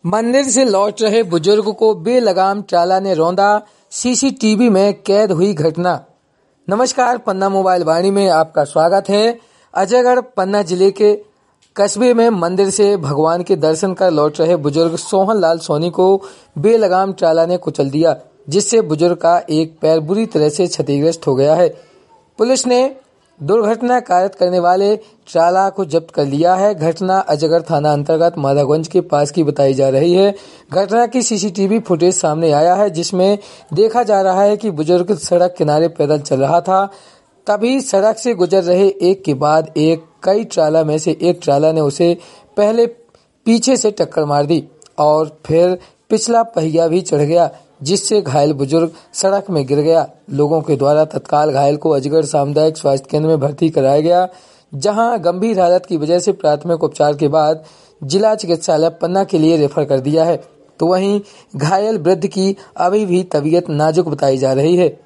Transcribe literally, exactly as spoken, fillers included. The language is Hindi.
मंदिर से लौट रहे बुजुर्ग को बेलगाम चाला ने रौंदा, सीसीटीवी में कैद हुई घटना। नमस्कार, पन्ना मोबाइल वाणी में आपका स्वागत है। अजयगढ़ पन्ना जिले के कस्बे में मंदिर से भगवान के दर्शन कर लौट रहे बुजुर्ग सोहन लाल सोनी को बेलगाम चाला ने कुचल दिया, जिससे बुजुर्ग का एक पैर बुरी तरह से क्षतिग्रस्त हो गया है। पुलिस ने दुर्घटना कारित करने वाले चाला को जब्त कर लिया है। घटना अजयगढ़ थाना अंतर्गत माधवगंज के पास की बताई जा रही है। घटना की सीसीटीवी फुटेज सामने आया है, जिसमें देखा जा रहा है कि बुजुर्ग सड़क किनारे पैदल चल रहा था। तभी सड़क से गुजर रहे एक के बाद एक कई ट्राला में से एक ट्राला ने उसे पहले पीछे से टक्कर मार दी और फिर पिछला पहिया भी चढ़ गया, जिससे घायल बुजुर्ग सड़क में गिर गया। लोगों के द्वारा तत्काल घायल को अजयगढ़ सामुदायिक स्वास्थ्य केंद्र में भर्ती कराया गया, जहां गंभीर हालत की वजह से प्राथमिक उपचार के बाद जिला चिकित्सालय पन्ना के लिए रेफर कर दिया है। तो वहीं घायल वृद्ध की अभी भी तबीयत नाजुक बताई जा रही है।